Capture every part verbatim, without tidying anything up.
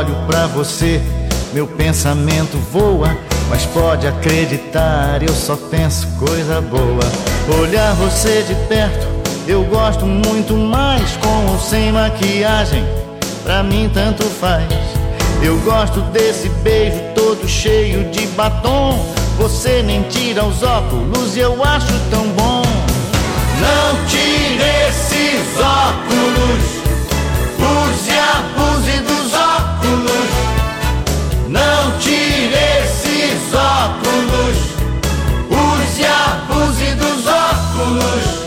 olho pra você, meu pensamento voa, mas pode acreditar, eu só penso coisa boa. Olhar você de perto, eu gosto muito mais, com ou sem maquiagem, pra mim tanto faz. Eu gosto desse beijo todo cheio de batom, você nem tira os óculos e eu acho tão bom. Não tire esses óculos, use e abuse dos óculos. Não tire esses óculos, use e abuse dos óculos.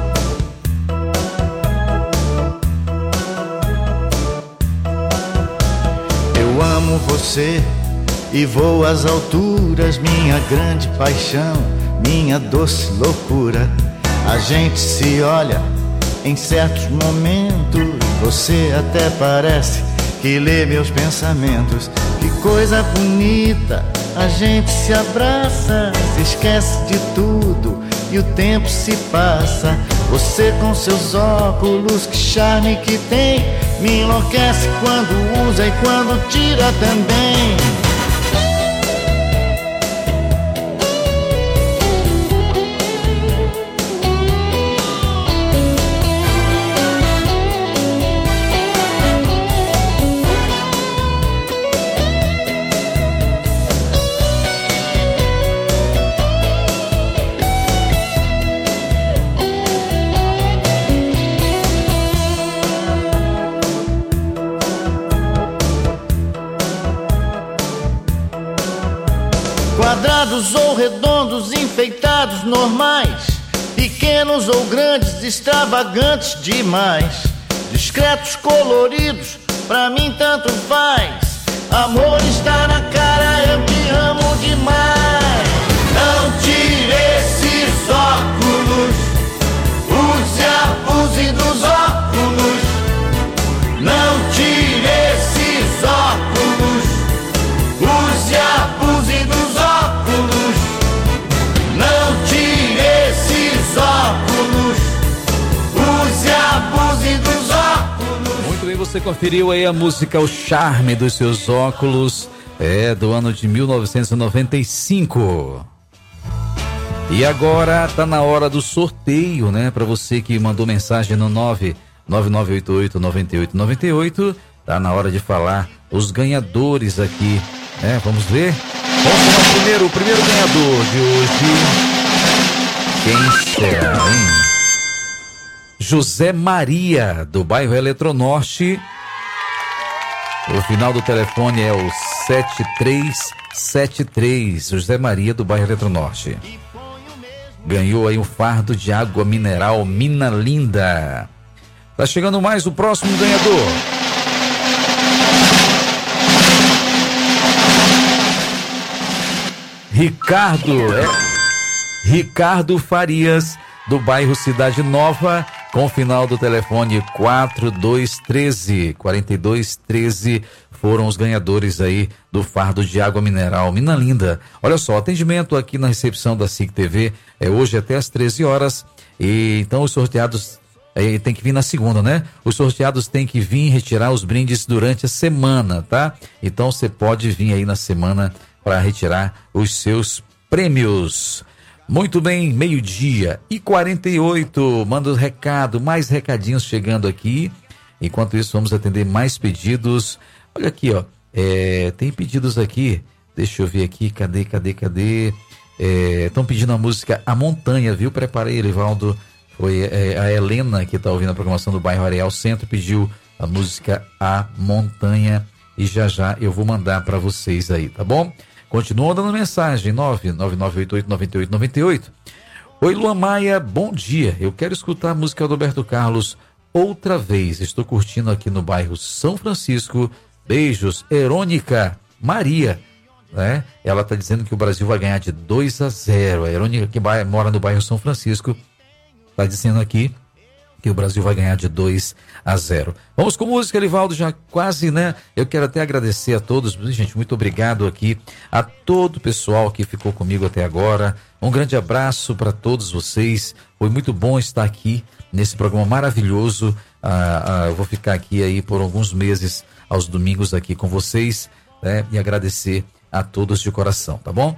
Eu amo você e vou às alturas, minha grande paixão, minha doce loucura. A gente se olha em certos momentos, você até parece que lê meus pensamentos. Que coisa bonita, a gente se abraça, se esquece de tudo e o tempo se passa. Você com seus óculos, que charme que tem, me enlouquece quando usa e quando tira também. Quadrados ou redondos, enfeitados, normais, pequenos ou grandes, extravagantes demais, discretos, coloridos, pra mim tanto faz. Amor está na cara, eu te amo demais. Não tire esses óculos, use e abuse dos óculos. Não tire esses óculos, use e abuse dos óculos. Não tire esses óculos, use e abuse dos óculos. Muito bem, você conferiu aí a música O Charme dos Seus Óculos, é do ano de mil novecentos e noventa e cinco. E agora tá na hora do sorteio, né? Para você que mandou mensagem no nove nove nove oito oito nove oito nove oito, tá na hora de falar os ganhadores aqui, né? Vamos ver. Vamos falar o primeiro, o primeiro ganhador de hoje. Quem será, hein? José Maria, do bairro Eletronorte. O final do telefone é o sete três sete três. José Maria, do bairro Eletronorte. Ganhou aí um fardo de água mineral Mina Linda. Tá chegando mais o próximo ganhador. Ricardo, é Ricardo Farias, do bairro Cidade Nova, com o final do telefone quatro dois um três, quatro dois um três, foram os ganhadores aí do fardo de água mineral Mina Linda. Olha só, atendimento aqui na recepção da S I C T V é hoje até às treze horas, e então os sorteados é, tem que vir na segunda, né? Os sorteados têm que vir retirar os brindes durante a semana, tá? Então você pode vir aí na semana para retirar os seus prêmios. Muito bem, meio-dia e quarenta e oito, manda o recado, mais recadinhos chegando aqui. Enquanto isso, vamos atender mais pedidos. Olha aqui, ó, é, tem pedidos aqui, deixa eu ver aqui, cadê, cadê, cadê? Estão é, pedindo a música A Montanha, viu? Preparei, Elivaldo. Foi é, a Helena, que está ouvindo a programação do bairro Areal Centro, pediu a música A Montanha, e já já eu vou mandar para vocês aí, tá bom? Continuam dando mensagem, nove nove nove oito oito nove oito nove oito. Oi, Luan Maia, bom dia. Eu quero escutar a música do Roberto Carlos outra vez. Estou curtindo aqui no bairro São Francisco. Beijos, Erônica Maria. Né? Ela está dizendo que o Brasil vai ganhar de dois a zero. A Erônica, que mora no bairro São Francisco, está dizendo aqui que o Brasil vai ganhar de dois a zero. Vamos com música, Elivaldo, já quase, né? Eu quero até agradecer a todos, gente, muito obrigado aqui a todo o pessoal que ficou comigo até agora. Um grande abraço para todos vocês. Foi muito bom estar aqui nesse programa maravilhoso. Ah, ah, eu vou ficar aqui aí por alguns meses aos domingos aqui com vocês, né? E agradecer a todos de coração, tá bom?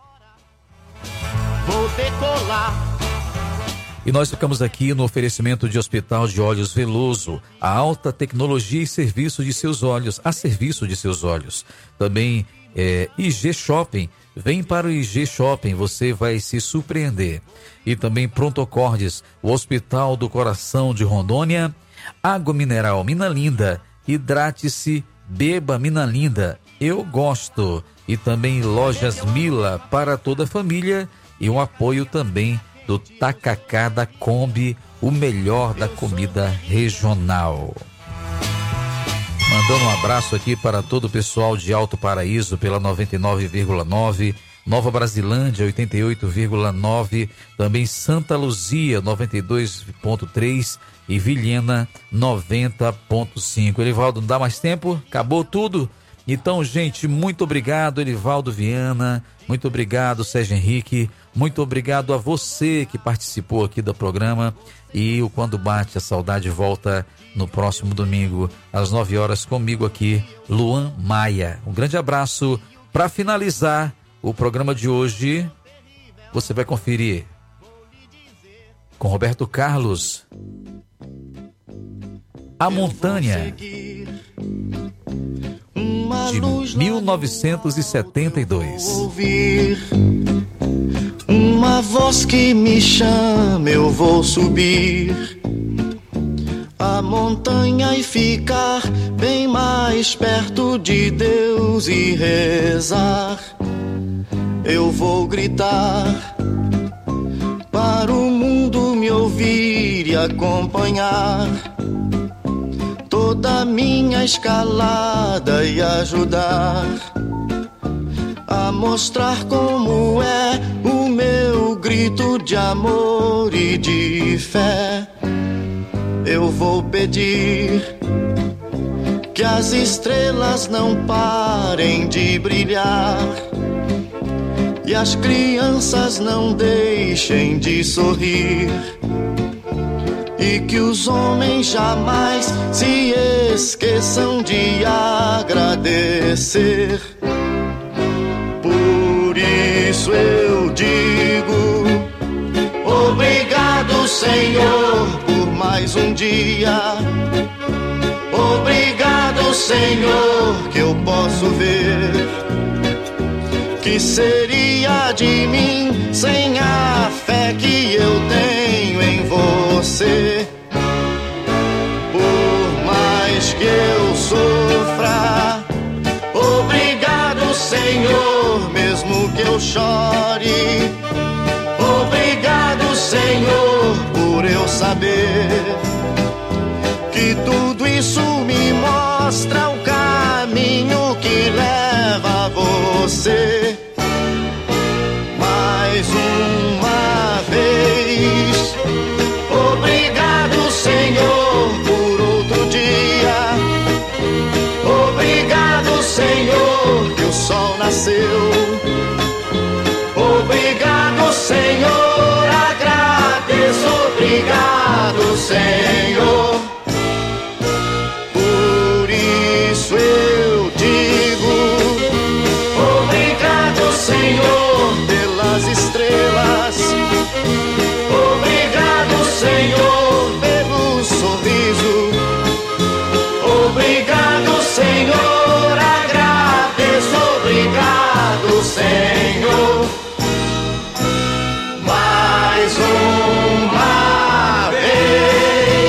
Vou decolar. E nós ficamos aqui no oferecimento de Hospital de Olhos Veloso, a alta tecnologia e serviço de seus olhos, a serviço de seus olhos. Também é, I G Shopping, vem para o I G Shopping, você vai se surpreender. E também Prontocordes, o Hospital do Coração de Rondônia, Água Mineral Mina Linda, hidrate-se, beba Mina Linda, eu gosto. E também Lojas Mila para toda a família e um apoio também do Tacacá da Kombi, o melhor da comida regional. Mandando um abraço aqui para todo o pessoal de Alto Paraíso pela noventa e nove vírgula nove, Nova Brasilândia oitenta e oito vírgula nove, também Santa Luzia noventa e dois ponto três e Vilhena noventa ponto cinco. Elivaldo, não dá mais tempo? Acabou tudo? Então, gente, muito obrigado, Elivaldo Viana, muito obrigado, Sérgio Henrique, muito obrigado a você que participou aqui do programa. E o Quando Bate a Saudade volta no próximo domingo, às nove horas, comigo aqui, Luan Maia. Um grande abraço. Para finalizar o programa de hoje, você vai conferir com Roberto Carlos, A Montanha, de mil novecentos e setenta e dois. Ouvir uma voz que me chama, eu vou subir a montanha e ficar bem mais perto de Deus e rezar. Eu vou gritar para o mundo me ouvir e acompanhar toda a minha escalada e ajudar a mostrar como é o meu grito de amor e de fé. Eu vou pedir que as estrelas não parem de brilhar e as crianças não deixem de sorrir, e que os homens jamais se esqueçam de agradecer. Por isso eu digo obrigado, Senhor, por mais um dia. Obrigado, Senhor, que eu posso ver. Que seria de mim sem a fé que eu tenho em você? Por mais que eu sofra, obrigado, Senhor, mesmo que eu chore. Obrigado, Senhor, por eu saber que tudo isso me mostra o caminho que leva a você. Mais uma vez, obrigado, Senhor, por outro dia. Obrigado, Senhor, que o sol nasceu. Obrigado, Senhor, agradeço. Obrigado, Senhor. Por isso eu digo obrigado, Senhor, pelas estrelas. Obrigado, Senhor, pelo sorriso. Obrigado, Senhor, agradeço. Obrigado, Senhor. Mais uma vez.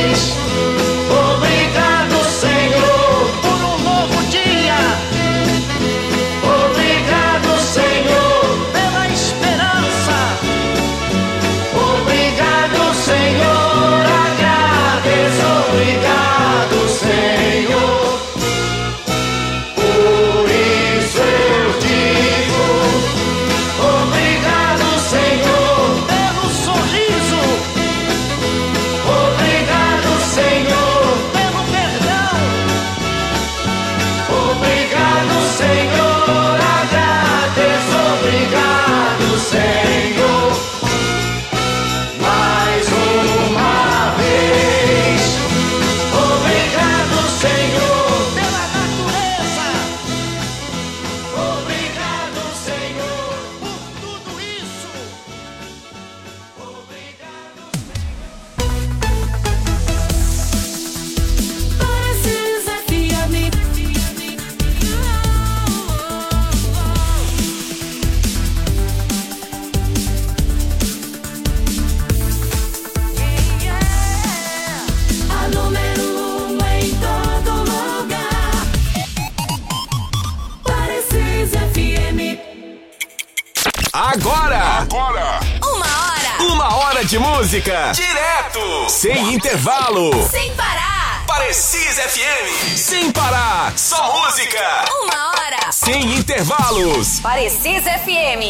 Agora! Agora! Uma hora! Uma hora de música! Direto! Sem intervalo! Sem parar! Parecis F M! Sem parar! Só música! Uma hora! Sem intervalos! Parecis F M!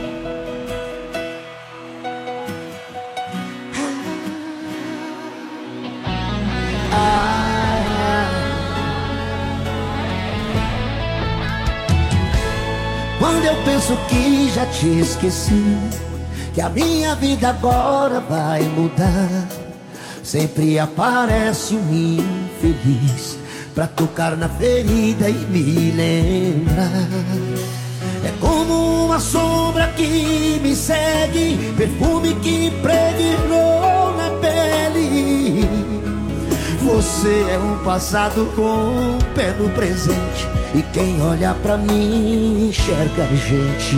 Quando eu penso que já te esqueci, que a minha vida agora vai mudar, sempre aparece um infeliz pra tocar na ferida e me lembrar. É como uma sombra que me segue, perfume que impregnou na pele. Você é um passado com um pé no presente, e quem olha pra mim enxerga a gente.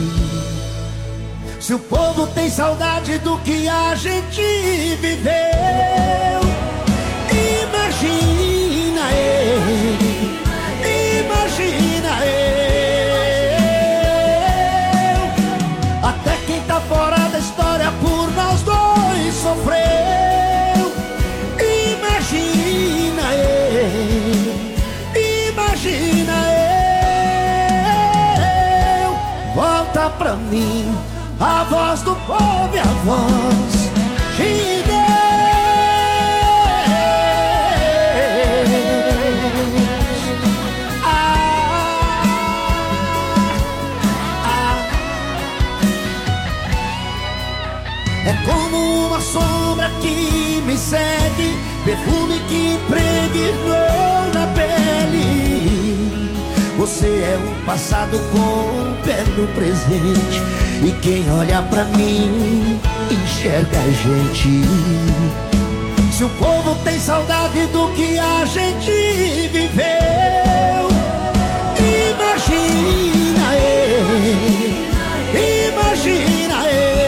Se o povo tem saudade do que a gente viveu, imagina eu, imagina eu. Até quem tá fora da história por nós dois sofreu. Imagina eu, imagina eu. Volta pra mim a voz do povo e a voz de Deus. Ah, ah. É como uma sombra que me segue, perfume que impregnou na pele. Você é um passado com um pé no presente, e quem olha pra mim enxerga a gente. Se o povo tem saudade do que a gente viveu, imagina eu, imagina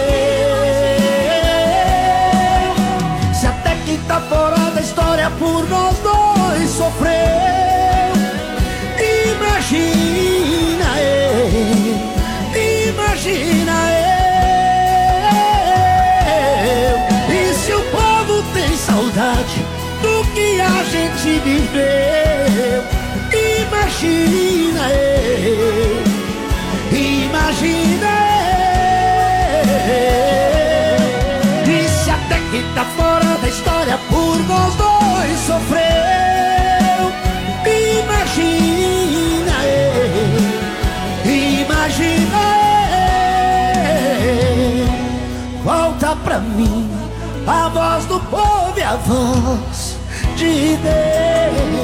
eu. Se até quem tá fora da história por nós dois sofreu. Imagina eu, imagina eu. E se o povo tem saudade do que a gente viveu, imagina eu, imagina eu. E se até quem tá fora da história por nós dois sofreu, imagina eu, imagina eu. Volta pra mim a voz do povo e a voz de Deus.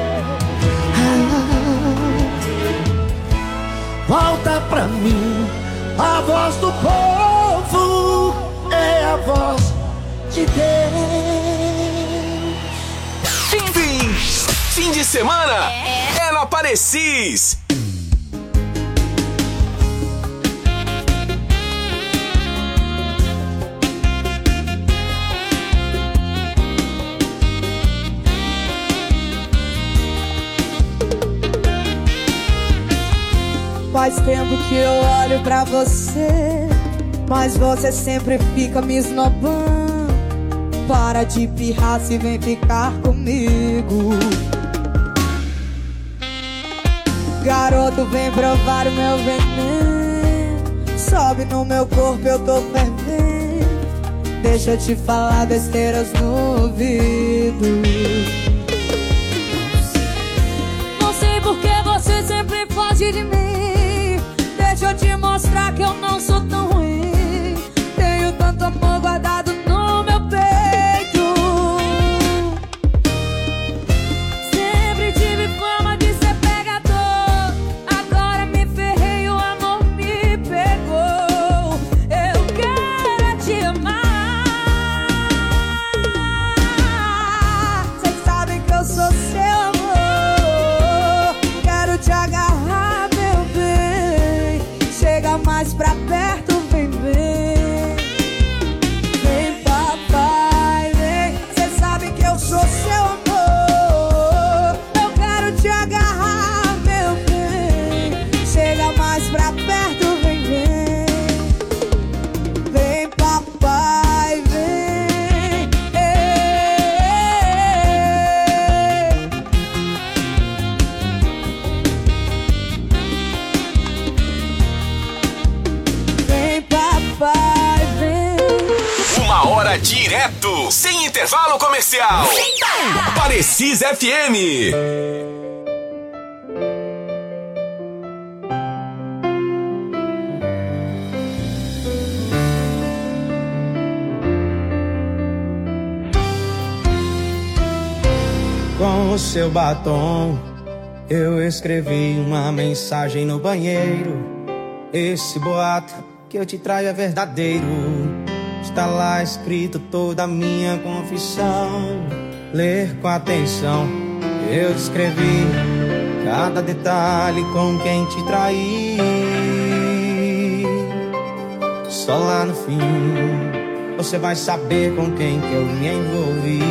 Volta pra mim a voz do povo é a voz de Deus. Fim, fim, fim de semana é, é na Parecis. Faz tempo que eu olho pra você, mas você sempre fica me esnobando. Para de pirraça e vem ficar comigo. Garoto, vem provar o meu veneno. Sobe no meu corpo, eu tô fervendo. Deixa eu te falar besteiras no ouvido. Não sei por que você sempre foge de mim. Deixa eu te mostrar que eu não sou tão ruim. Tenho tanto amor guardado no meu peito. Sempre tive fama de ser pegador. Agora me ferrei, o amor me pegou. Eu quero te amar. Cês sabem que eu sou seu amor. Quero te agarrar, meu bem. Chega mais pra perto, vem, vem. Vem, papai, vem. Cês sabem que eu sou seu amor. Eu quero te agarrar, meu bem. Chega mais pra perto, vem, vem. Agora direto, sem intervalo comercial. Parecis F M. Com o seu batom, eu escrevi uma mensagem no banheiro. Esse boato que eu te traio é verdadeiro. Está lá escrito toda a minha confissão. Ler com atenção, eu descrevi cada detalhe com quem te traí. Só lá no fim você vai saber com quem que eu me envolvi.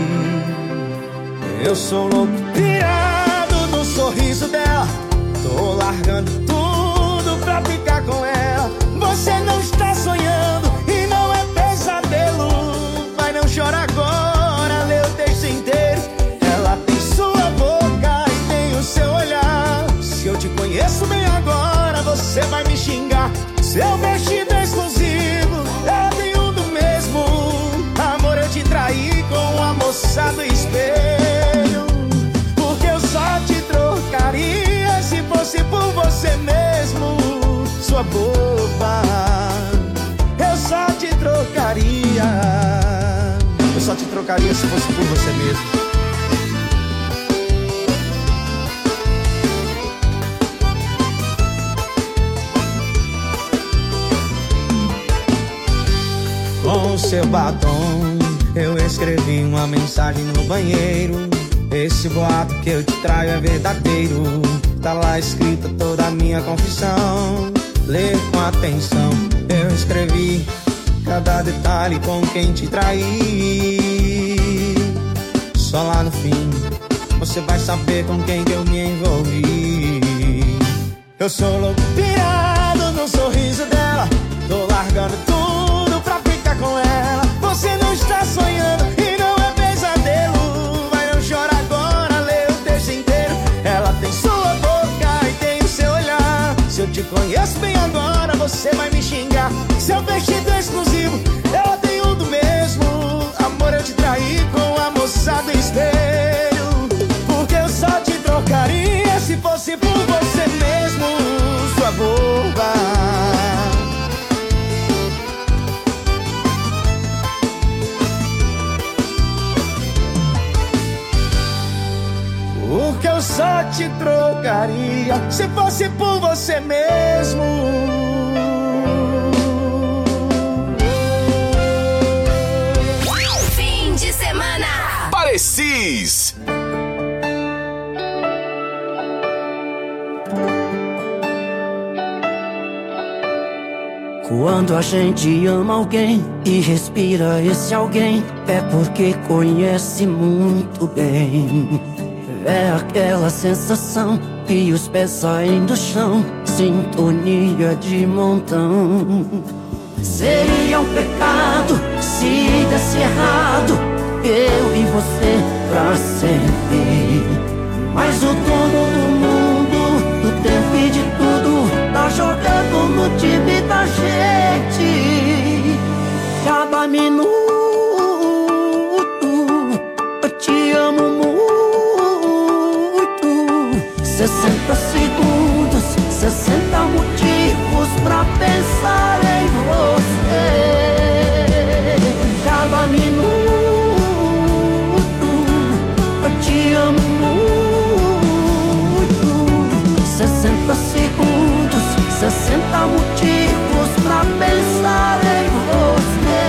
Eu sou louco, pirado no sorriso dela. Tô largando tudo pra ficar com ela. Você não está sonhando e não é pesadelo. Vai, não chora agora, lê o texto inteiro. Ela tem sua boca e tem o seu olhar. Se eu te conheço bem agora, você vai me xingar. Seu vestido é exclusivo, ela tem um do mesmo. Amor, eu te traí com a moça do espelho. Trocaria se fosse por você mesmo, sua boba. Eu só te trocaria. Eu só te trocaria se fosse por você mesmo. Com o seu batom, eu escrevi uma mensagem no banheiro. Esse boato que eu te traio é verdadeiro. Tá lá escrita toda a minha confissão. Lê com atenção, eu escrevi cada detalhe com quem te traí. Só lá no fim você vai saber com quem que eu me envolvi. Eu sou louco, pirado no sorriso dela. Tô largando tudo pra ficar com ela. Você não está sonhando e não é pesadelo. Ela tem sua boca e tem o seu olhar. Se eu te conheço bem agora, você vai me xingar. Seu vestido é exclusivo, ela tem um do mesmo. Amor, eu te traí com a moça do espelho. Porque eu só te trocaria se fosse por você mesmo, sua boba. Porque eu só te trocaria se fosse por você mesmo. Fim de semana. Parecis. Quando a gente ama alguém e respira esse alguém, é porque conhece muito bem. É aquela sensação que os pés saem do chão, sintonia de montão. Seria um pecado se desse errado, eu e você pra sempre. Mas o dono do mundo, do tempo e de tudo, tá jogando no time da gente. Cada minuto eu te amo muito. Sessenta segundos, sessenta motivos pra pensar em você. Cada minuto eu te amo muito. Sessenta segundos, sessenta motivos pra pensar em você.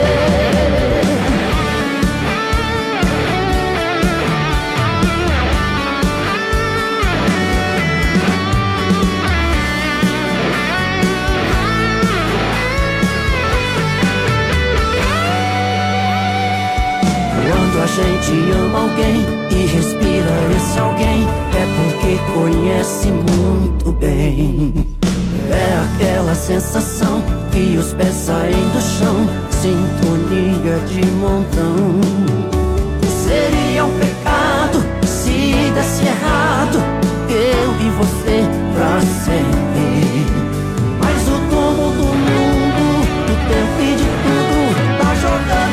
A gente ama alguém e respira esse alguém, é porque conhece muito bem. É aquela sensação que os pés saem do chão, sintonia de montão. Seria um pecado se desse errado, eu e você pra sempre. Mas o dono do mundo, do tempo e de tudo, tá jogando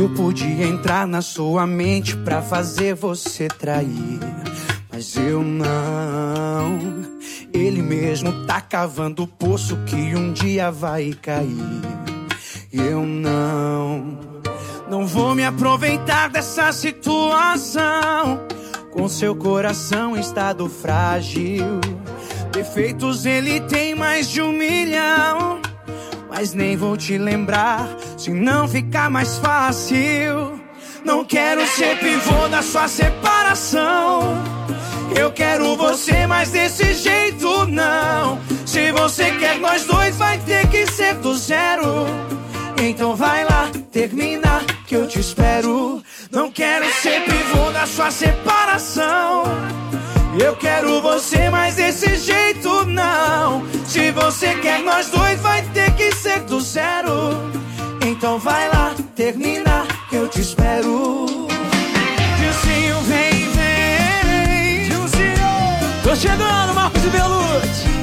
Eu podia entrar na sua mente pra fazer você trair, mas eu não. Ele mesmo tá cavando o poço que um dia vai cair. Eu não. Não vou me aproveitar dessa situação, com seu coração em estado frágil. Defeitos ele tem mais de um milhão, mas nem vou te lembrar, se não ficar mais fácil. Não quero ser pivô da sua separação, eu quero você, mas desse jeito não. Se você quer nós dois, vai ter que ser do zero. Então vai lá, termina, que eu te espero. Não quero ser pivô da sua separação, eu quero você, mas desse jeito não. Se você quer nós dois, vai ter que ser do zero. Então vai lá, termina, que eu te espero. Gilzinho, vem, vem. Gilzinho, tô chegando, Marcos e Belucci.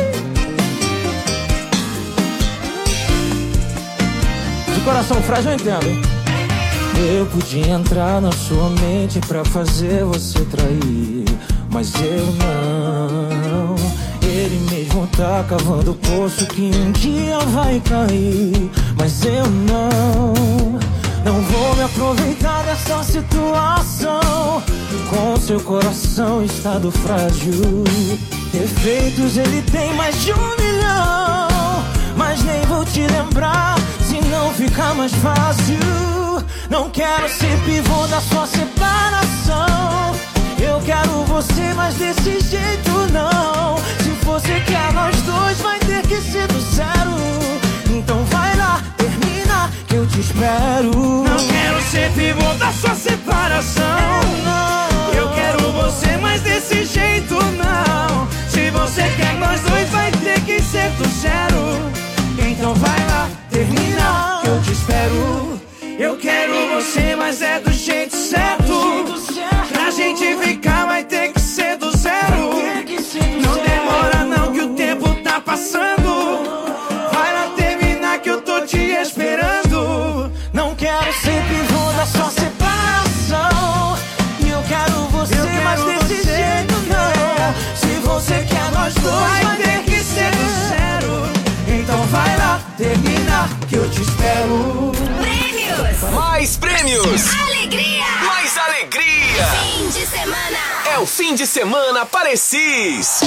De coração frágil, eu entendo. Eu podia entrar na sua mente pra fazer você trair, mas eu não. Ele mesmo tá cavando o poço que um dia vai cair, mas eu não. Não vou me aproveitar dessa situação, com seu coração em estado frágil. Defeitos ele tem mais de um milhão, mas nem vou te lembrar, se não ficar mais fácil. Não quero ser pivô da sua separação, eu quero você, mas desse jeito não. Se você quer nós dois, vai ter que ser do zero. Então vai lá, termina, que eu te espero. Não quero ser pivô da sua separação, eu quero você, mas desse jeito não. Se você quer nós dois, vai ter que ser do zero. Então vai lá, termina, que eu te espero. Eu quero você, mas é do jeito certo. Pra gente ficar vai ter que ser do zero. Não demora não, que o tempo tá passando. Vai lá terminar, que eu tô te esperando. Não quero ser pivô da sua separação, e eu quero você, eu quero mas desse você, jeito não. Se você quer nós dois, vai ter que ser do zero. Então vai lá, termina, que eu te espero. Mais prêmios! Alegria! Mais alegria! Fim de semana! É o fim de semana Parecis!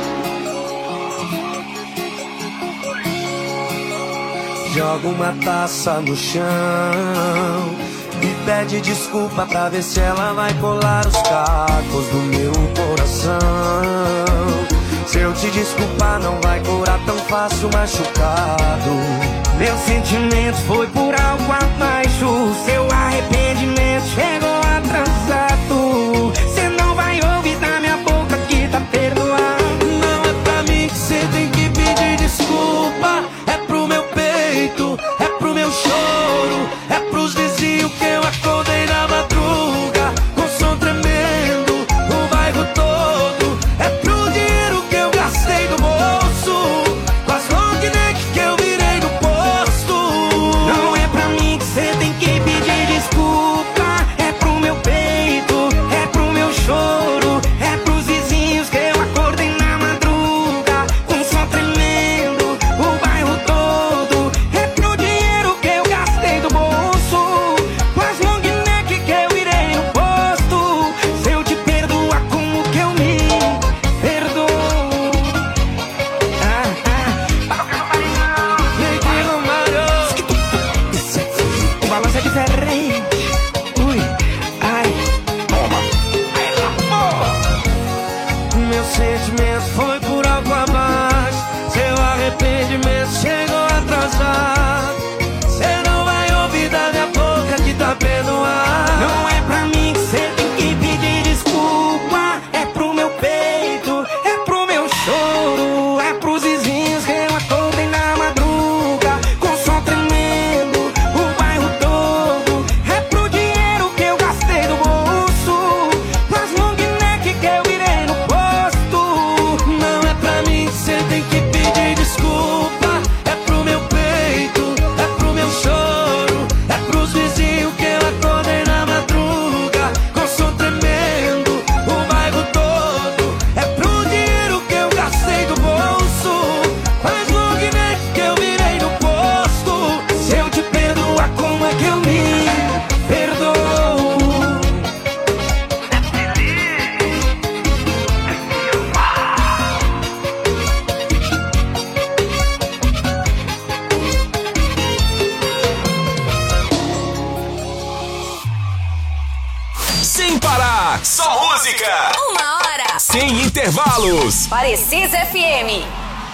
Joga uma taça no chão e pede desculpa pra ver se ela vai colar os cacos do meu coração. Se eu te desculpar, não vai curar tão fácil machucado. Meu sentimento foi por algo abaixo, seu arrependimento chegou atrasado. Cê não vai ouvir da minha boca que tá perdoado. Não é pra mim que cê tem que pedir desculpa, é pro meu peito, é pro meu choro, é pros vizinhos que eu acordei na madruga com som tremendo, o bairro todo, é pro dinheiro que eu gastei do bolso, com as long neck que eu virei no posto. Não é pra mim que cê tem que pedir desculpa, é pro meu peito, é pro meu choro, é pros vizinhos que eu acordei na madruga com som tremendo, o bairro todo, é pro dinheiro que eu gastei do bolso, com as long neck que eu virei no posto. Se eu te perdoar, como que eu me perdoo? Ah, ah. E aí, digo, Mário, o balanço é diferente. Ui, ai, toma. Meu sentimento foi por algo abaixo, seu arrependimento chegou atrasado. Cê não vai ouvir da minha boca que tá perdoado. Não é pra mim que cê tem que pedir desculpa, é pro meu peito, é pro meu choro, é pros vizinhos que eu acordei na madruga com som tremendo, o bairro todo, é pro dinheiro que eu gastei do bolso, com as long neck que eu virei no posto. música. Uma hora. Sem intervalos. Parecis F M.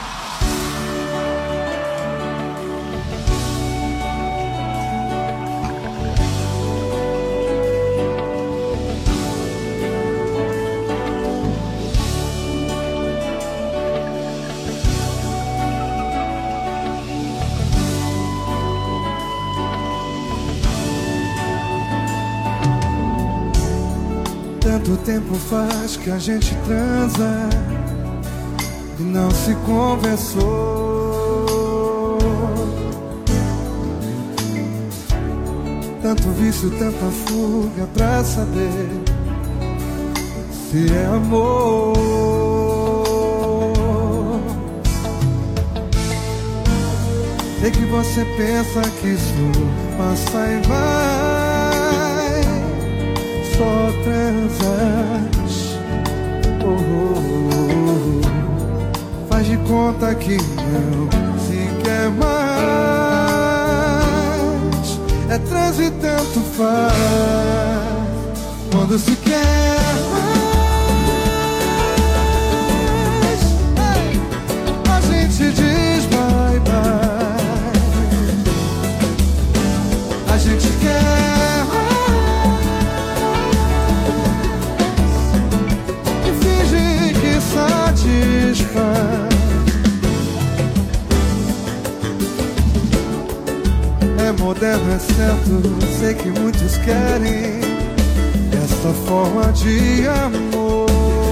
Tanto tempo faz que a gente transa e não se conversou. Tanto vício, tanta fuga pra saber se é amor. Sei que você pensa que isso passa e vai, só transas. Oh, oh, oh. Faz de conta que não se quer mais. É trans e tanto faz. Quando se quer mais, hey, a gente diz bye bye. A gente quer mais e finge que satisfaz. É moderno, é certo, sei que muitos querem essa forma de amor.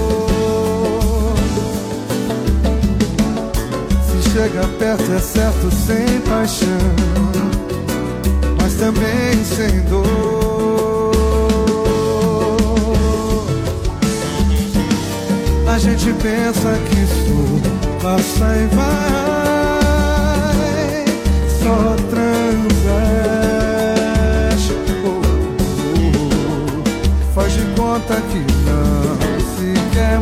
Se chega perto é certo, sem paixão, mas também sem dor. A gente pensa que isso passa e vai, só transas. Oh, oh, oh. Faz de conta que não se quer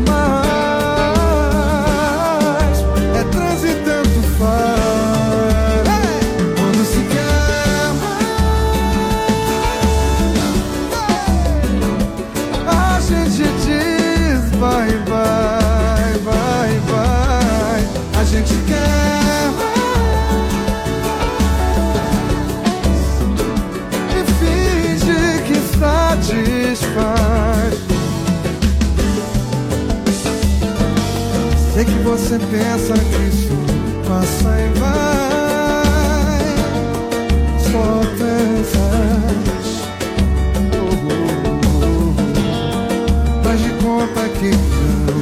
mais. É trans e tanto faz. Hey! Quando se quer mais, a gente diz vai, vai, vai, vai. A gente quer mais e finge que satisfaz. Sei que você pensa que isso passa e vai, só pensas. Oh, oh, oh. Faz de conta que não.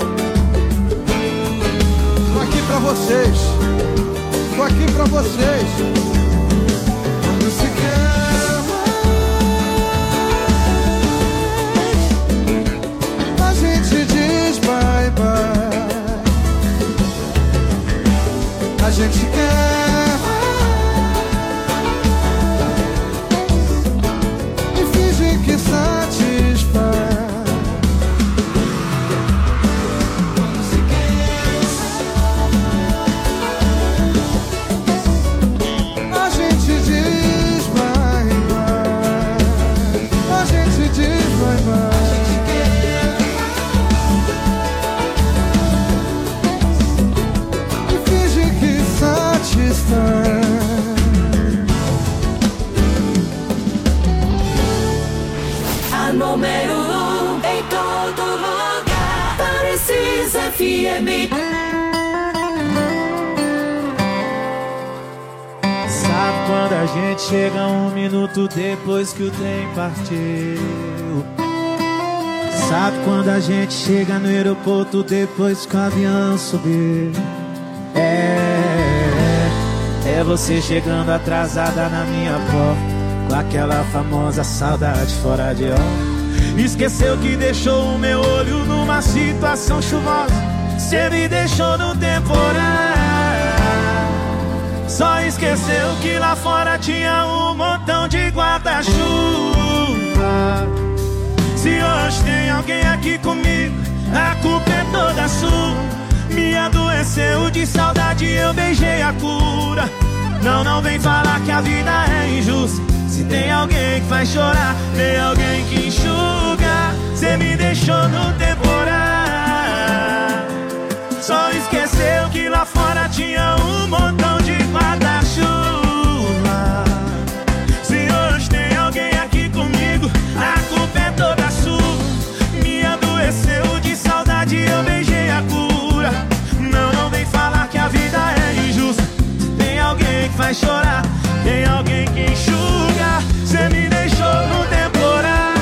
Tô aqui pra vocês, tô aqui pra vocês. Quando se quer mais, a gente diz bye bye. A gente quer mais e finge que satisfaz. Se quer, a gente diz bye bye. A gente diz bye bye. A número um em todo lugar, Parecis F M. Sabe quando a gente chega um minuto depois que o trem partiu? Sabe quando a gente chega no aeroporto depois que o avião subiu? É, é você chegando atrasada na minha porta, com aquela famosa saudade fora de hora. Esqueceu que deixou o meu olho numa situação chuvosa. Cê me deixou no temporal. Só esqueceu que lá fora tinha um montão de guarda-chuva. Se hoje tem alguém aqui comigo, a culpa é toda sua. Me adoeceu de saudade, eu beijei a cura. Não, não vem falar que a vida é injusta. Se tem alguém que faz chorar, tem alguém que enxuga. Cê cê me deixou no temporal. Só esqueceu que lá fora tinha um montão de guarda-chuva. Se hoje tem alguém aqui comigo, a culpa é toda sua. Me adoeceu de saudade, eu beijei a cura. Não, não vem falar que a vida é injusta. Tem alguém que faz chorar, tem alguém que enxuga. Cê me deixou no temporal.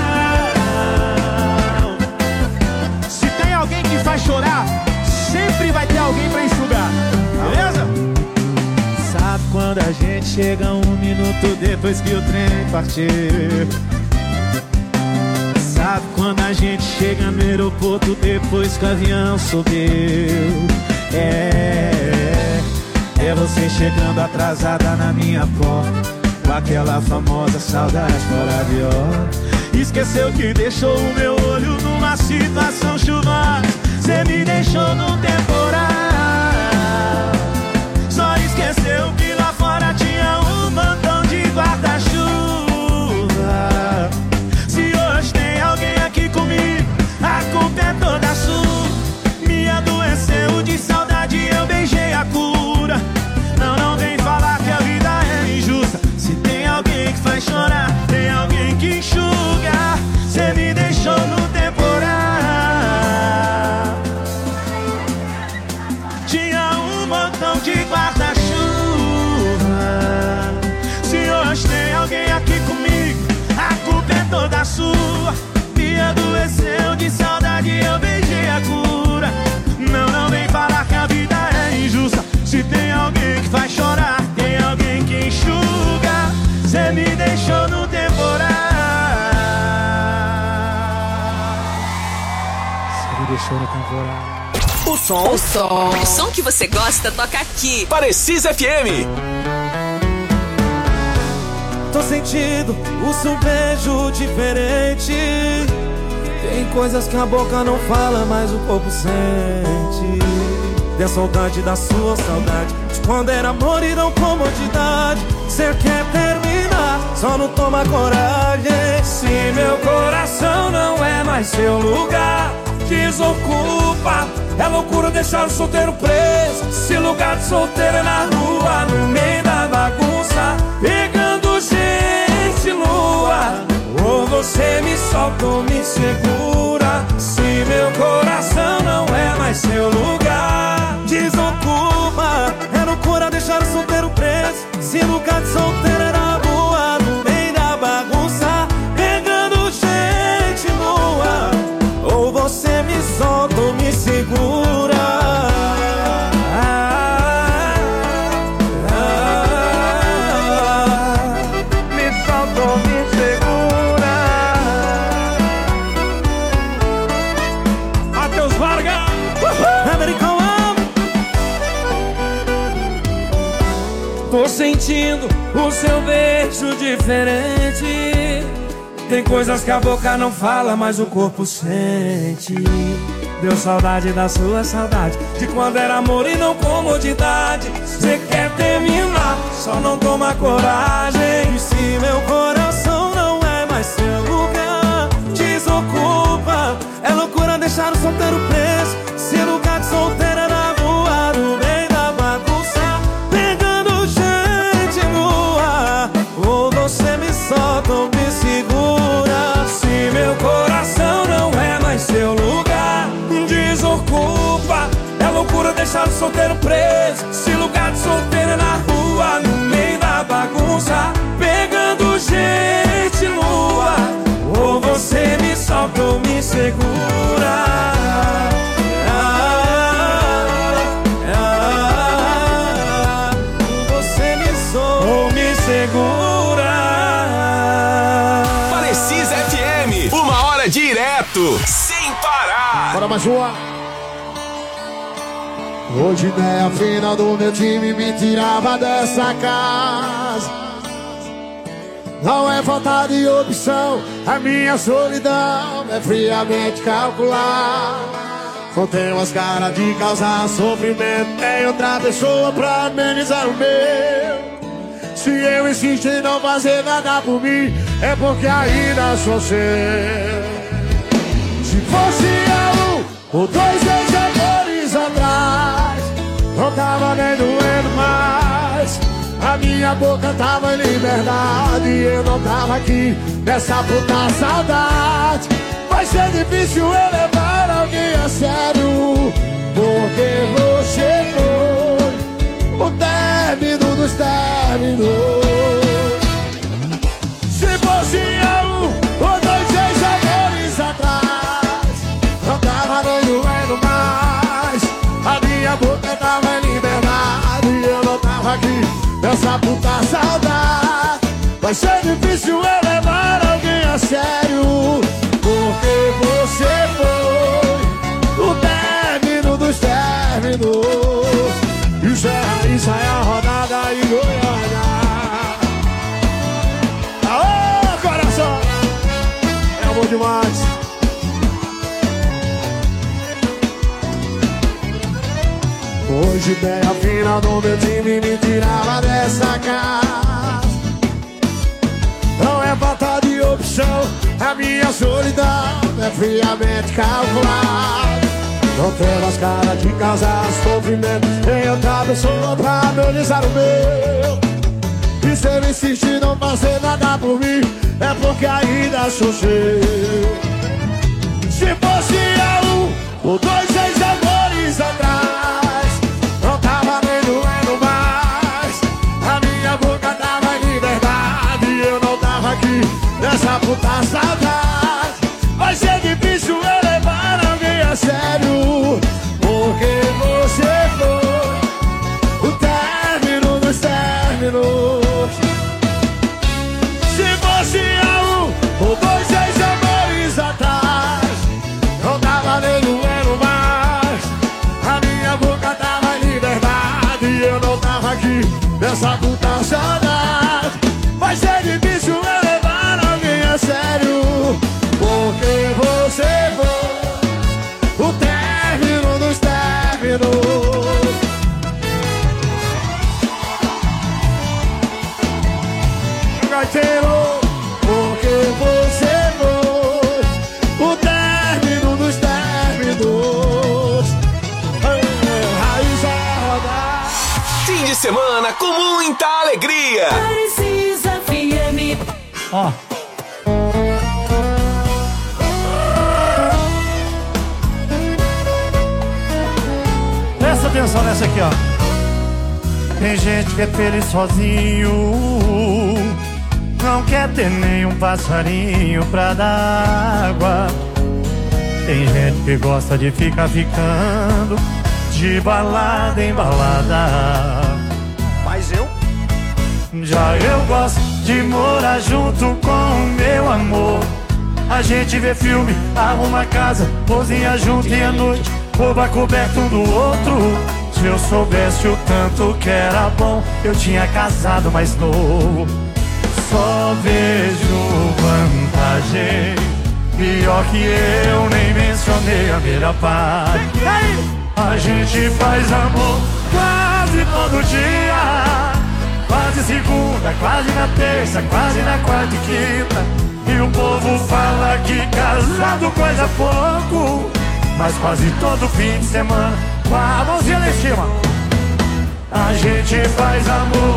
Se tem alguém que faz chorar, sempre vai ter alguém pra enxugar, beleza? Sabe quando a gente chega um minuto depois que o trem partiu? Sabe quando a gente chega no aeroporto depois que o avião subiu? É, é você chegando atrasada na minha porta, com aquela famosa saudade fora de hora. Esqueceu que deixou o meu olho numa situação chuvosa. Cê me deixou no temporal. Só esqueceu que lá fora tinha um montão de guarda-chuva. Se hoje tem alguém aqui comigo, a culpa é toda sua. Me adoeceu de saudade, eu beijei a cura. Não, não vem falar que a vida é injusta. Se tem alguém que faz chorar, tem alguém que enxuga. Cê me deixou no temporal. Tinha um montão de guarda-chuva. Se hoje tem alguém aqui comigo, a culpa é toda sua. Me adoeceu de saudade, eu beijei a cura. Não, não vem falar que a vida é injusta. Se tem alguém que faz chorar, tem alguém que enxuga. Cê me deixou no temporal. Cê me deixou no temporal. O som, O som, o som que você gosta toca aqui. Parecis F M. Tô sentindo o seu beijo diferente. Tem coisas que a boca não fala, mas o corpo sente. Tem a saudade da sua saudade, de quando era amor e não comodidade. Cê quer terminar, só não toma coragem. Se meu coração não é mais seu lugar, desocupa. É loucura deixar o solteiro preso. Se lugar de solteiro é na rua, no meio da bagunça, pegando gente lua. Ou você me solta ou me segura. Se meu coração não é mais seu lugar, desocupa. É loucura deixar o solteiro preso. Se lugar de solteiro é na rua, no meio da bagunça, pegando gente nua. Ou você me solta ou me segura. Ah, ah, ah, me solta ou me segura. Matheus Vargas, American One. Tô sentindo o seu beijo diferente. Tem coisas que a boca não fala, mas o corpo sente. Deu saudade da sua saudade, de quando era amor e não comodidade. Cê quer terminar, só não toma coragem. E se meu coração não é mais seu lugar, desocupa. É loucura deixar o solteiro preso. Se lugar de solteiro é na rua, no meio da bagunça, pegando gente nua. Ou você me solta ou me segura. Se meu coração não é mais seu lugar, desocupa. É loucura deixar o solteiro preso. Se lugar de solteiro é na rua, no meio da bagunça, pegando gente nua. Ou você me solta ou me segura. Ah, ah, você me solta ou me segura. Parecis F M, uma hora direto, sem parar. Bora mais uma. Hoje não é a final do meu time, me tirava dessa casa. Não é falta de opção, a minha solidão é friamente calcular. Não tenho as caras de causar sofrimento, tem outra pessoa pra amenizar o meu. Se eu insisto em não fazer nada por mim, é porque ainda sou seu. Se fosse há um ou dois ex-amores atrás, não tava nem doendo mais. A minha boca tava em liberdade e eu não tava aqui nessa puta saudade. Vai ser difícil eu levar alguém a sério, porque você foi o término dos términos. Se fosse eu ou dois ex-amores atrás, não tava nem doendo mais. A minha boca tava em liberdade e eu não tava aqui nessa puta saudade. Vai ser difícil eu levar alguém a sério, porque você foi o término dos términos. Isso é, isso é a rodada em Goiânia. Aô, coração! É bom demais. Hoje tem a final do meu time, me tirava dessa casa. Não é falta de opção, a minha solidão é friamente calculada. Não tem mais cara de causar sofrimento em outra pessoa pra amenizar o meu. E se eu insistir não fazer nada por mim, é porque ainda sou seu. Se fosse a um ou dois ex-amores atrás, não tava nem doendo mais. A minha boca tava em liberdade e eu não tava aqui nessa puta saudade. Vai ser difícil eu levar alguém a sério, porque você foi o término dos términos. Se fosse a um ou dois ex-amores atrás, não tava nem doendo mais. A minha boca tava em liberdade e eu não tava aqui nessa puta saudade. Vai ser difícil eu levar alguém a sério, porque você foi o término dos términos. Gaiteiro, porque você foi o término dos términos. Raiz a rodar. Fim de semana com muita alegria. Parecis F M. Ó. Presta atenção nessa aqui, ó. Tem gente que é feliz sozinho, não quer ter nenhum passarinho pra dar água. Tem gente que gosta de ficar ficando de balada em balada. Mas eu? Já eu gosto de morar junto com o meu amor. A gente vê filme, arruma casa, cozinha junto e à noite rouba coberto um do outro. Se eu soubesse o tanto que era bom, eu tinha casado mais novo. Só vejo vantagem, pior que eu nem mencionei a melhor parte. A gente faz amor quase todo dia, quase segunda, quase na terça, quase na quarta e quinta. E o povo fala que casado coisa pouco, mas quase todo fim de semana, com a mãozinha lá em cima, a gente faz amor.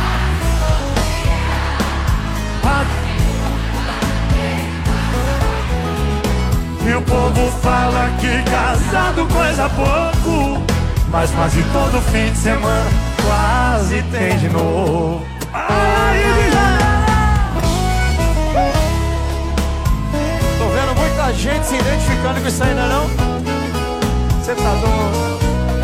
E o povo fala que casado coisa pouco, mas quase todo fim de semana quase tem de novo. Ai, tô vendo muita gente se identificando com isso aí, não é não? Você tá doido?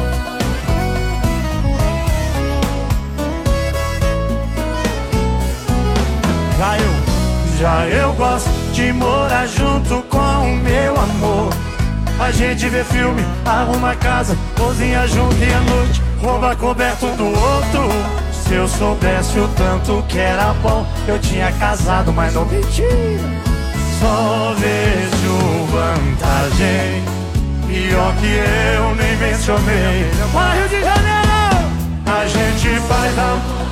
Já eu, já eu gosto de morar junto com o meu amor. A gente vê filme, arruma casa, cozinha junto e à noite rouba coberto um do outro. Se eu soubesse o tanto que era bom, eu tinha casado, mas não mentira. Só vejo vantagem, pior que eu nem mencionei. Mas Rio de Janeiro, a gente faz amor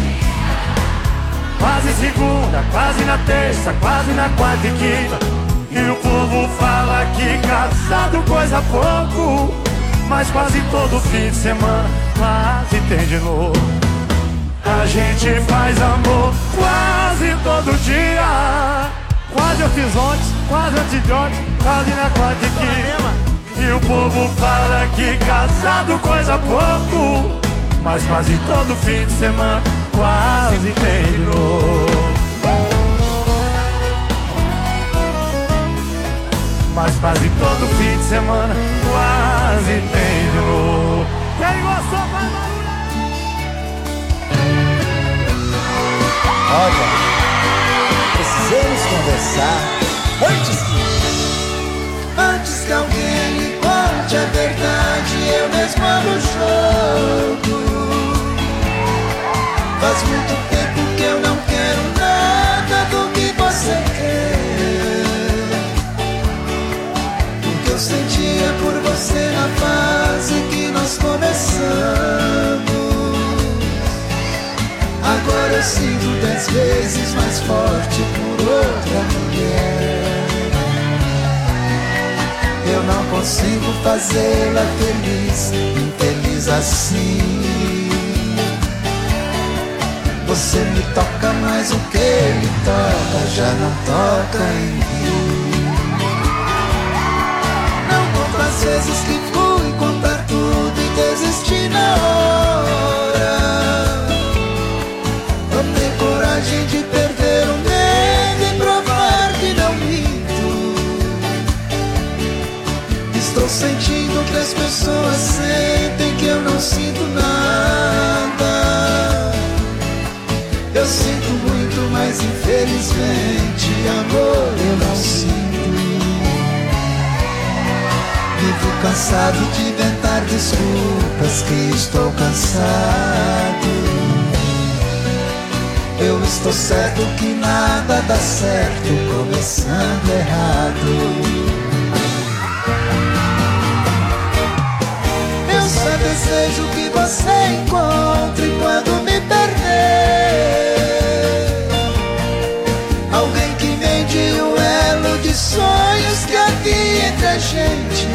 quase segunda, quase na terça, quase na quarta e quinta. E o povo fala que casado coisa pouco, mas quase todo fim de semana quase tem de novo. A gente faz amor quase todo dia. Quase eu fiz ontem, quase antes de ontem, quase na quarta aqui. E o povo fala que casado coisa pouco, mas quase todo fim de semana quase tem de novo. Mas quase todo fim de semana quase tem de novo. Quem gostou, faz barulho! Olha, precisamos conversar antes que Antes que alguém me conte a verdade, eu mesmo abro o jogo. Faz muito tempo que eu não quero nada do que você quer. O que eu sentia por você na fase que nós começamos, agora eu sinto dez vezes mais forte por outra mulher. Eu não consigo fazê-la feliz, infeliz assim. Você me toca, mas o que ele toca já não toca em mim. Não conto as vezes que fui contar tudo e desisti na hora. Tomei coragem de perder o medo e provar que não minto. Estou sentindo que as pessoas sentem que eu não sinto nada. Eu sinto muito, mas infelizmente amor eu não sinto. Vivo cansado de inventar desculpas que estou cansado. Eu estou certo que nada dá certo começando errado. Eu só desejo que você encontre quando me perder alguém que vende o elo de sonhos que havia entre a gente.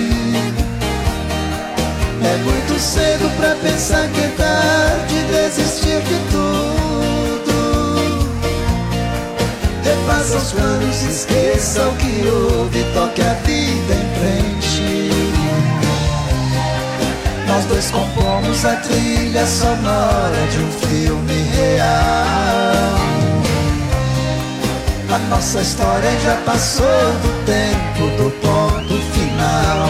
É muito cedo pra pensar que é tarde desistir de tudo. Refaça os planos, esqueça o que houve, toque a vida em frente. Nós dois compomos a trilha sonora de um filme real. A nossa história já passou do tempo do ponto final.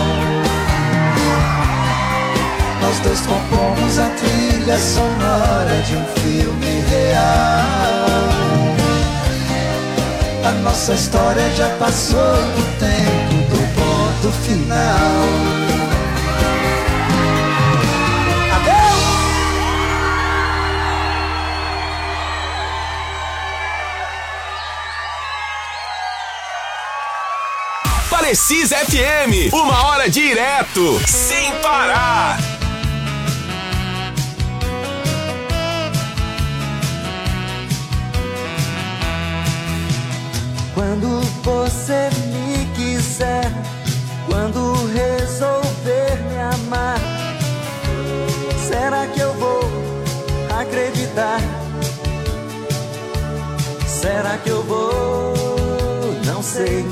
Nós dois compomos a trilha sonora de um filme real. A nossa história já passou do tempo do ponto final. Precisa F M, uma hora direto, sem parar. Quando você me quiser, quando resolver me amar, será que eu vou acreditar? Será que eu vou? Não sei.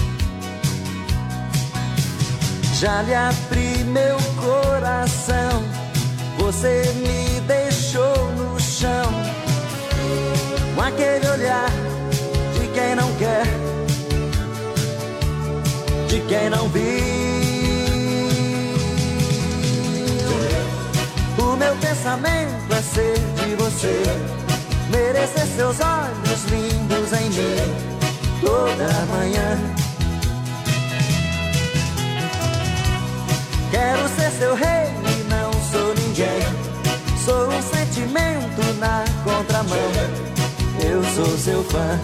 Já lhe abri meu coração, você me deixou no chão, com aquele olhar de quem não quer, de quem não viu. O meu pensamento é ser de você, merecer seus olhos lindos em mim toda manhã. Quero ser seu rei e não sou ninguém. Sou um sentimento na contramão. Eu sou seu fã.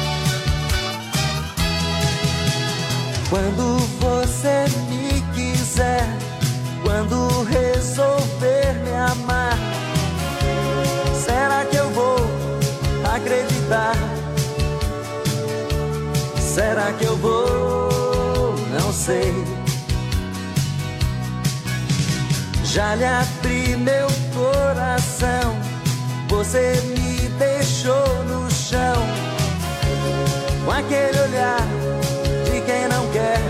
Quando você me quiser, Será que eu vou? Não sei. Já lhe abri meu coração, você me deixou no chão, com aquele olhar de quem não quer,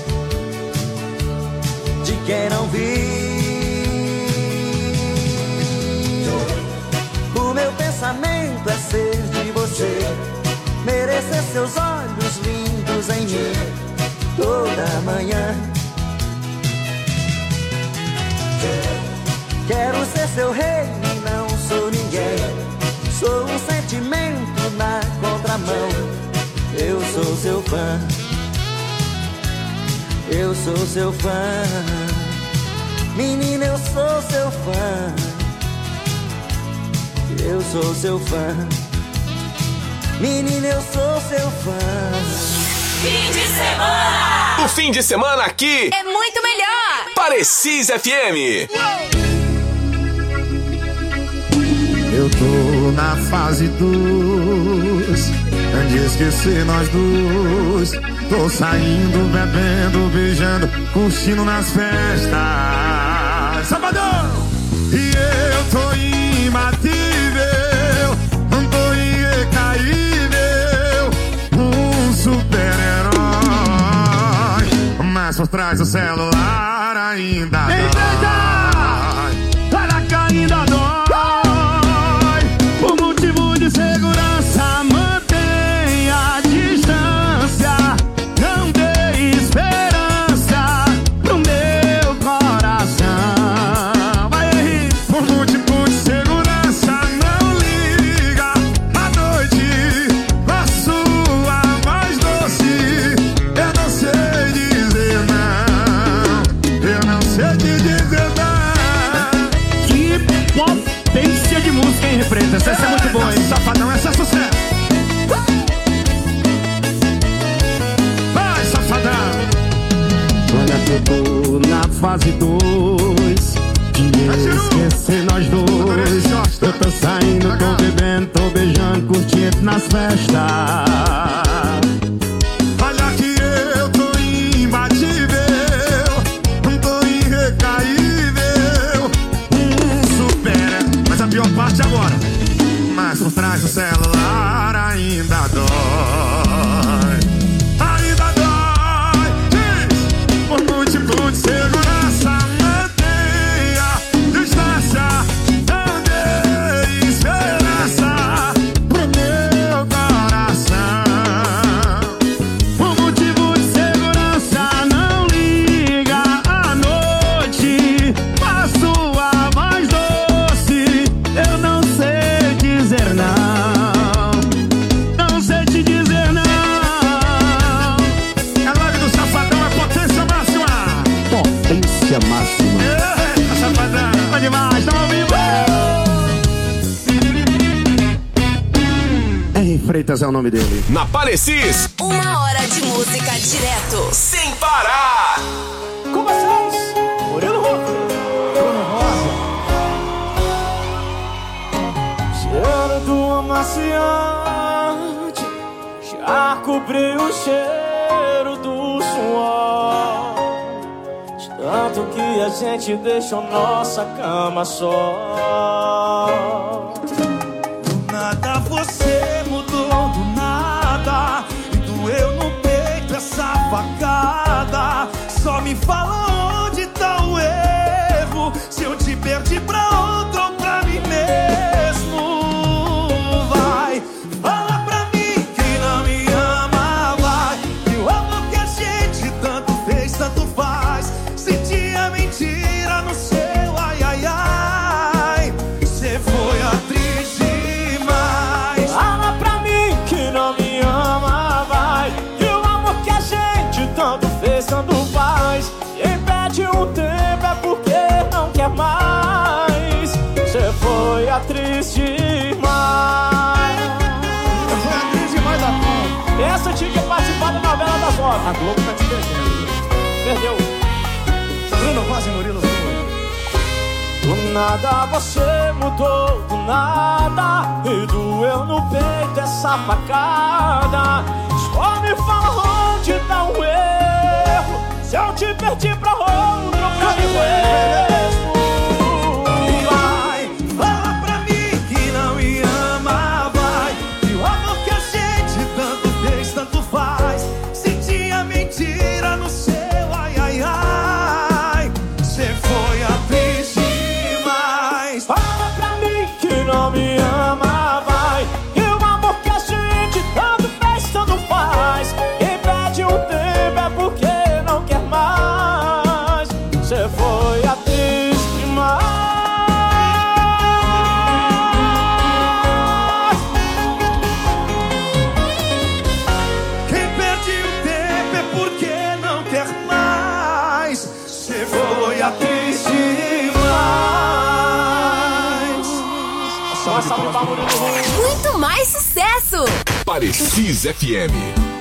de quem não viu. O meu pensamento é ser de você, merecer seus olhos lindos em mim toda manhã. Quero ser seu rei e não sou ninguém, sou um sentimento na contramão. Eu sou seu fã, eu sou seu fã. Menina, eu sou seu fã, eu sou seu fã. Menina, eu sou seu fã. Fim de semana! O fim de semana aqui é muito melhor! Parecis F M. Eu tô na fase dos de esquecer nós dois. Tô saindo, bebendo, beijando, curtindo nas festas. Sabadão! E eu tô imbatível, não tô irrecaível, um super-herói, mas por trás do celular ainda dói. Olha que ainda dói. Por motivo de segurança, mantenha a distância, não dê esperança pro meu coração. Vai aí. Por motivo de segurança, não liga à noite com a sua voz doce. Eu não sei dizer não, eu não sei te dizer não. Que potência de música, hein, Freitas? Essa é muito boa, hein? Safadão, essa é sucesso. Vai, safadão. Olha que eu tô na fase dois, de esquecer nós dois. Eu tô saindo, tô bebendo, tô beijando, curtindo nas festas. Olha que eu tô imbatível, não tô irrecaível, um super. Mas a pior parte é agora. Mas por trás do celular ainda dói, ainda dói. Diz, por múltiplo de segurança, mantenha distância, não dê esperança pro meu coração. Por motivo de segurança, não liga à noite com a sua voz doce. Eu não sei dizer não, não sei te dizer não. A live do Safadão é potência máxima. Potência máxima. É, Safadão. Vai demais, tá ao vivo. Henri Freitas é o nome dele. Na Parecis, Uma hora de música direto. sem parar. Com vocês, Murilo Rufo, Bruno Rosa. Cheiro do amaciante já cobriu o cheiro do suor, de tanto que a gente deixou nossa cama só. Do nada você mudou, do nada, e doeu no peito essa facada. Só me fala onde tá o erro, se eu te perdi pra outro ou pra mim mesmo. Vai, fala pra mim que não me ama, vai. E o amor que a gente tanto fez, tanto faz. Senti a mentira no seu ai, ai, ai. Você foi atriz demais. Fala pra mim que não me ama, vai. E o amor que a gente tanto fez, tanto faz. Quem perde um tempo é porque não quer mais. Você foi atriz demais. Eu fui atriz demais da conta. Essa tinha que participar da novela das nove. A Globo tá te perdendo. Perdeu. Bruno Rosa e Murilo Rufo. Do nada você mudou, do nada, e doeu no peito essa facada. Só me fala te perdi pra outro, pra mim mesmo. Vai, fala pra mim que não me ama, vai. E o amor que a gente tanto fez, tanto faz. Senti a mentira no seu ai, ai, ai. Cê foi atriz demais. Fala pra mim que não me ama, vai. E o amor que a gente tanto fez, tanto faz. Quem perde o tempo é porque não quer mais. Cê foi atriz demais. Quem perde o tempo é porque não quer mais. Cê foi atriz demais. Só essa barulho no ruim. Muito mais sucesso! Parecis F M.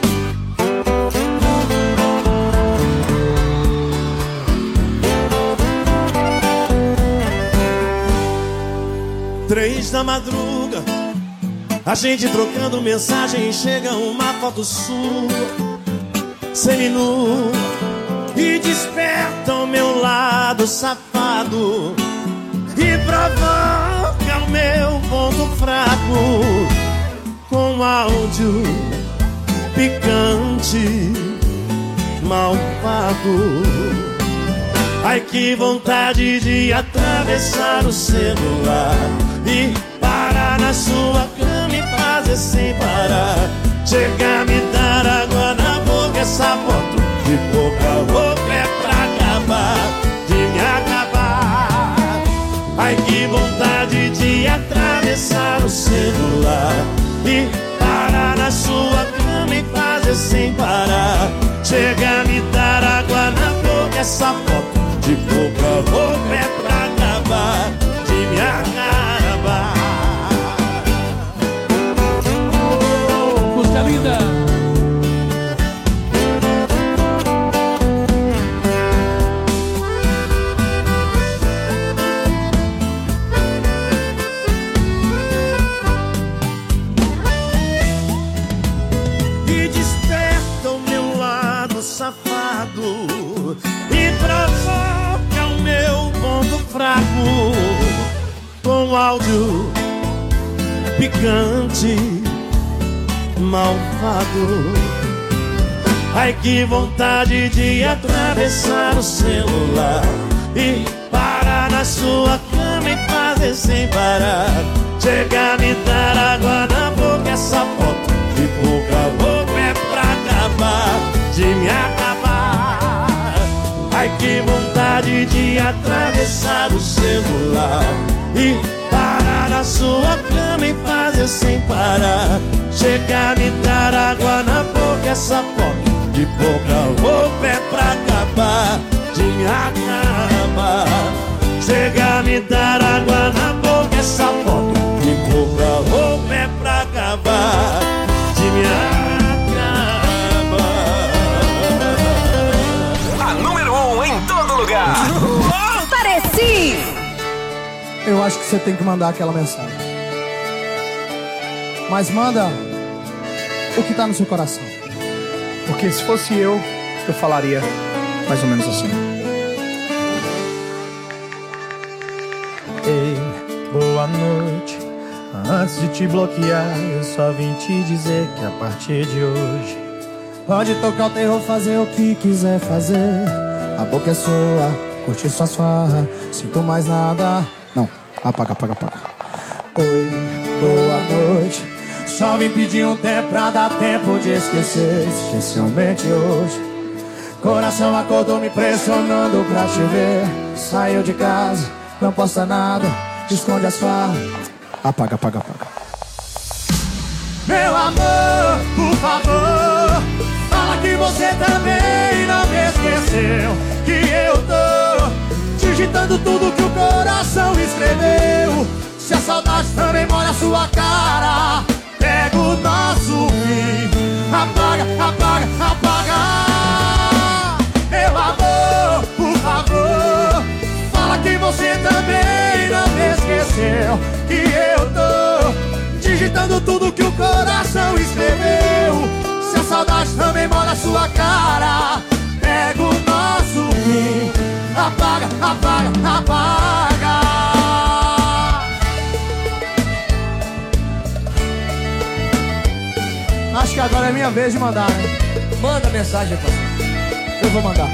Três da madruga, a gente trocando mensagem, chega uma foto sua, seminu, e desperta o meu lado safado e provoca o meu ponto fraco com áudio picante, malvado. Ai, que vontade de atravessar o celular e parar na sua cama e fazer sem parar. Chega a me dar água na boca, essa foto de boca a boca é pra acabar, de me acabar. Ai, que vontade de atravessar o celular e parar na sua cama e fazer sem parar. Chega a me dar água na boca, essa foto de boca a boca é pra acabar, de me acabar. Música linda. E desperta o meu lado safado e provoca o meu ponto fraco com áudio picante, malvado. Ai, que vontade de atravessar o celular e parar na sua cama e fazer sem parar. Chega a me dar água na boca, essa foto de boca a boca é pra acabar, de me acabar. Ai, que vontade de atravessar o celular e parar na sua cama e fazer sem parar. Chega a me dar água na boca, essa foto de boca a boca é pra acabar, de me acabar. Chega a me dar água na boca, essa foto de boca a boca é pra acabar, de me acabar. A número um em todo lugar. Pareci! Eu acho que você tem que mandar aquela mensagem. Mas manda o que tá no seu coração. Porque se fosse eu, eu falaria mais ou menos assim. Ei, boa noite. Antes de te bloquear, eu só vim te dizer que a partir de hoje pode tocar o terror, fazer o que quiser fazer. A boca é sua, curtir suas farras. Sinto mais nada. Não, apaga, apaga, apaga. Oi, boa noite. Só vim pedir um tempo pra dar tempo de esquecer, especialmente hoje. Coração acordou me pressionando pra te ver. Saiu de casa, não posta nada, esconde as farras. Apaga, apaga, apaga. Meu amor, por favor, fala que você também não me esqueceu. Que eu tô digitando tudo que o coração escreveu. Se a saudade também molha a sua cara, pega o nosso fim. Apaga, apaga, apaga. Meu amor, por favor, fala que você também não me esqueceu. Que eu tô digitando tudo que o coração escreveu. Se a saudade também molha a sua cara, pega o nosso apaga. Acho que agora é minha vez de mandar, né? Manda mensagem, parceiro. Eu vou mandar.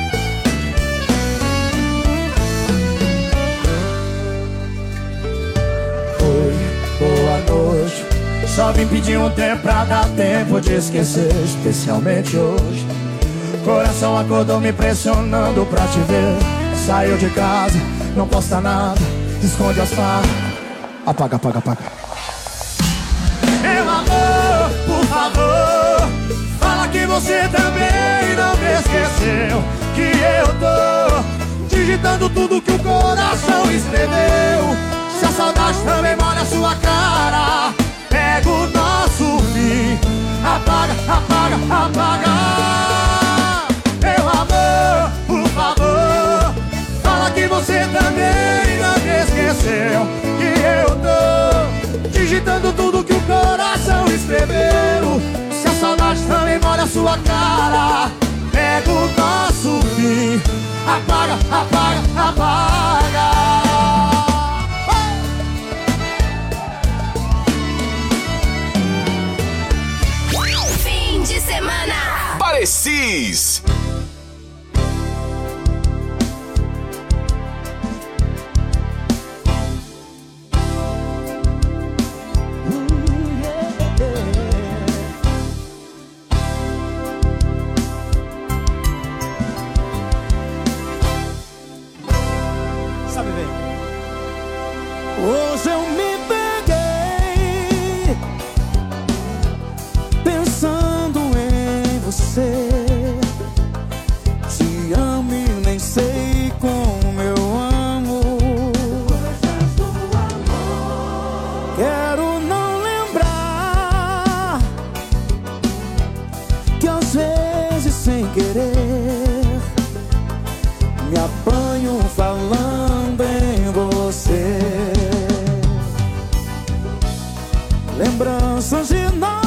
Oi, boa noite. Só vim pedir um tempo pra dar tempo de esquecer, especialmente hoje. Coração acordou me pressionando pra te ver. Saiu de casa, não posta nada, esconde as farras. Apaga, apaga, apaga. Meu amor, por favor, fala que você também não me esqueceu. Que eu tô digitando tudo que o coração escreveu. Se a saudade também molha a sua cara, pega o nosso fim, apaga, apaga, apaga. Meu amor, por favor, fala que você também não me esqueceu. Que eu tô digitando tudo que o coração escreveu. Se a saudade também molha a sua cara, pega o nosso fim, apaga, apaga, apaga. Fim de semana. Parecis. Hoje eu me peguei pensando em você. Te amo e nem sei como eu amo. Quero não lembrar que às vezes sem querer me apanho falando em você. Lembranças de nós